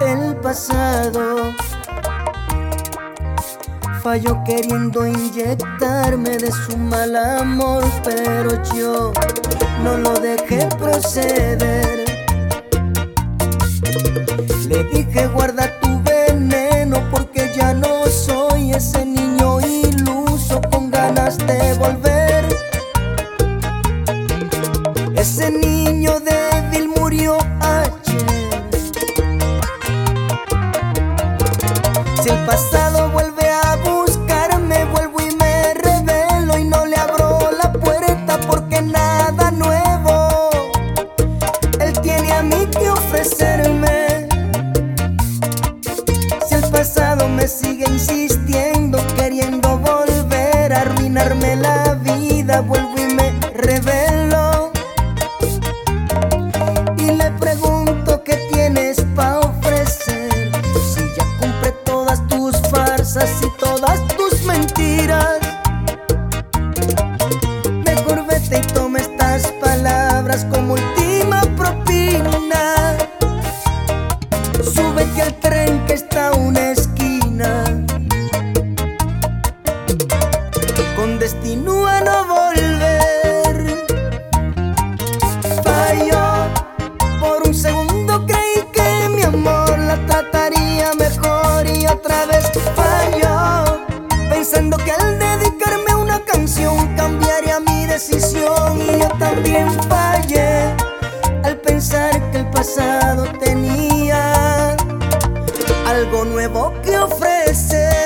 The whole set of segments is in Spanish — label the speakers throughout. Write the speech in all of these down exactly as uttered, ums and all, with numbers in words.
Speaker 1: del pasado. Falló queriendo inyectarme de su mal amor, pero yo no lo dejé proceder. Le dije guarda tu veneno porque ya no soy ese niño iluso con ganas de volver. Ese niño débil murió ayer. Si el pasado vuelve a buscarme, vuelvo y me revelo y no le abro la puerta porque nada nuevo él tiene a mí que ofrecerme. Si el pasado me sigue insistiendo, queriendo volver a arruinarme la vida, vuelvo y me revelo y le pregunto qué tienes pa' ofrecer. Si ya compré todas tus farsas y todas tus mentiras, mejor vete y toma estas palabras como última propina. Súbete al tren que está a una esquina, con destino a no volver. Falló, por un segundo creí que mi amor la trataría mejor y otra vez falló, pensando que al dedicarme una canción cambiaría mi decisión. Y yo también fallé al pensar que el pasado tenía algo nuevo que ofrecer.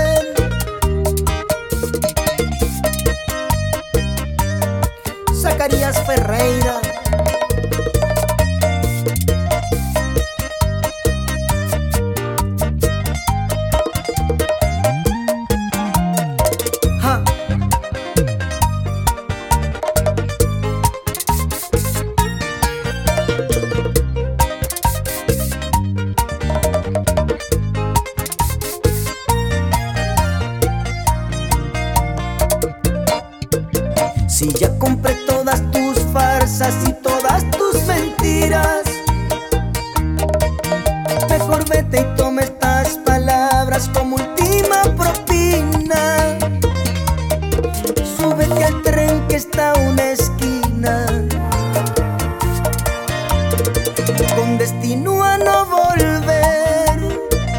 Speaker 1: Zacarías Ferreira. Ja. Si ya compré todas tus farsas y todas tus mentiras, mejor vete y toma estas palabras como última propina. Súbete al tren que está a una esquina, con destino a no volver.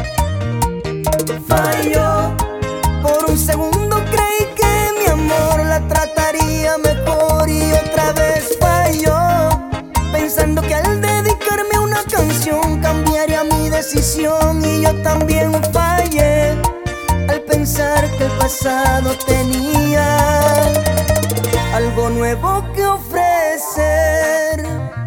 Speaker 1: Falló, por un segundo creí que mi amor la trataría mejor y otra vez falló, pensando que al dedicarme a una canción cambiaría mi decisión. Y yo también fallé al pensar que el pasado tenía algo nuevo que ofrecer.